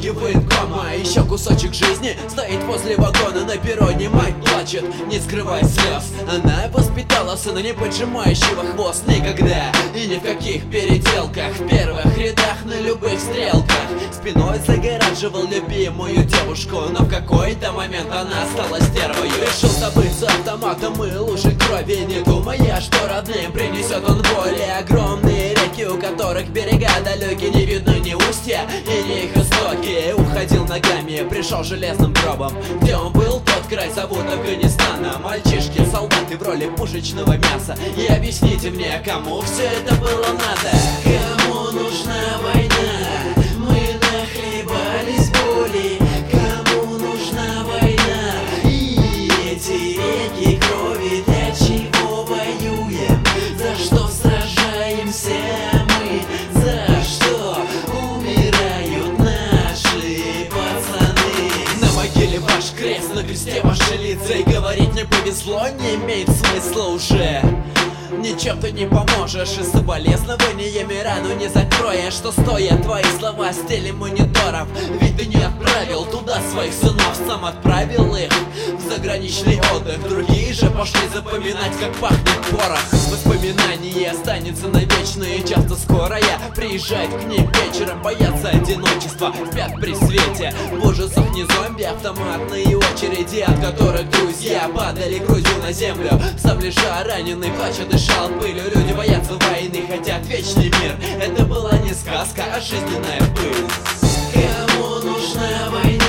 дороги военкома. Еще кусочек жизни стоит возле вагона. На перроне мать плачет, не скрывая слез. Она воспитала сына, не поджимающего хвост никогда и ни в каких переделках. В первых рядах на любых стрелках спиной загораживал любимую девушку. Но в какой-то момент она стала стервою. Решил забыться автоматом и лужей крови, не думая, что родным принесет он боли. Огромные реки, у которых берега далеки, не видно ни устья и ни их истоки. Уходил ногами, пришел железным гробом. Где он был, тот край зовут Афганистана. Мальчишки, солдаты в роли пушечного мяса. И объясните мне, кому все это было надо? Кому нужна война? Мы нахлебались боли. Кому нужна война? И эти реки крови, для чего воюем? За что сражаемся мы? За что умирают наши пацаны? На могиле ваш крест, на кресте ваши лица. И говорить не повезло не имеет смысла уже. Ничем ты не поможешь, и соболезнованиями рану не закроешь. Что стоят твои слова с телемониторов? Ведь ты не отправил туда своих сынов, сам отправил их в заграничный отдых. Другие же пошли запоминать, как пахнет порох. Воспоминание останется навечно, и часто скоро я приезжает к ним вечером. Боятся одиночества, спят при свете. В ужасах не зомби, автоматные очереди, от которых друзья падали грудью на землю. Сам лежа раненый, плачет и дышал пылью. Люди боятся войны, хотят вечный мир. Это была не сказка, а жизненная пыль. Кому нужна война?